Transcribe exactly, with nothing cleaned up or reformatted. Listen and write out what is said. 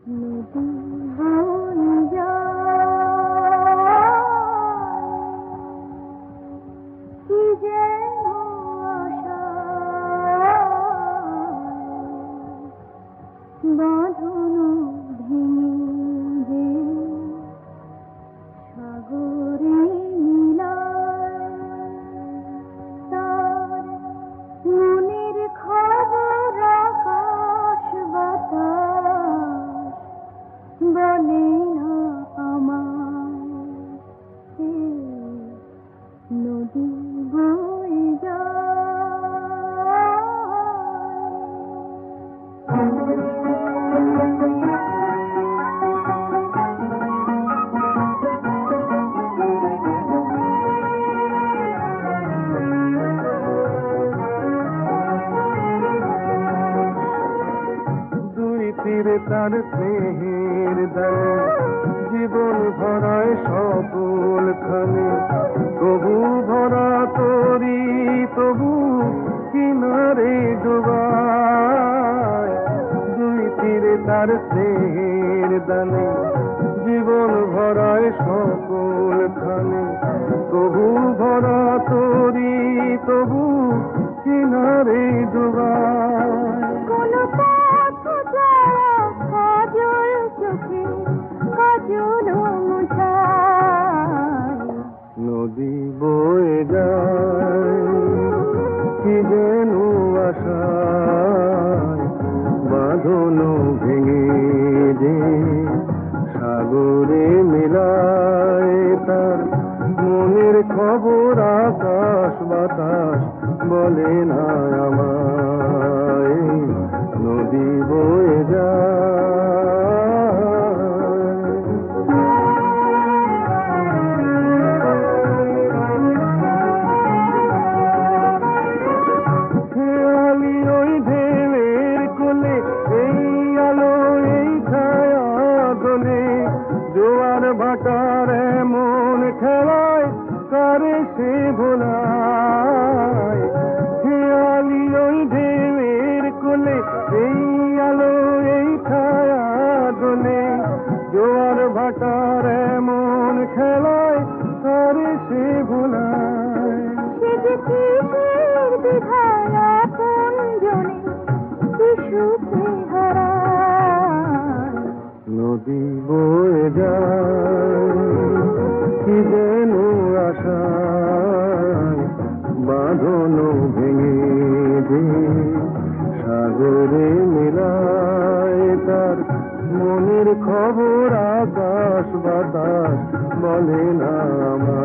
নদী বয়ে যায় কি যেন আশায়, বাঁধন ভেঙে যে সাগরে মিলায়, তার মনের খবর আকাশ বাতাস বলে না আমায়। সে নদী বয়ে যায়। দুই তীরে তার স্নেহের দানে জীবন ভরায় সকল খানে, তবু ভরা তরি তবু কিনারে ডুবায়। দুই তীরে তার স্নেহের দানে জীবন ভরায় সকল খানে, তবু ভরা তরি তবু কিনারে ডুবায়। কোন পথ যাওয়া কাজল চোখে কাজল মুছায়, নদী বয়ে যায় কি যেন আশায়, বাঁধন ভেঙে যে সাগরে মেলায়, তার মনের খবর আকাশ বাতাস বলে না আমায়। নদী বয়ে যায়। খেয়ালি ওই ঢেউয়ের কোলে এই আলো এই ছায়া দোলে, জোয়ার ভাটার এমন খেলায় কারে সে ভোলায়। খেয়ালি ওই ঢেউয়ের কোলে এই আলো এই ছায়া দোলে, জোয়ার ভাটার এমন খেলায় কারে সে ভোলায়। সে যে কিসের দ্বিধায় আপন জনে কি সুখে হারায়। নদী বয়ে যায় কি যেন আশায়, বাঁধন ভেঙে যে সাগরে মেলায়, তার মনের খবর আকাশ বাতাস বলে না আমার।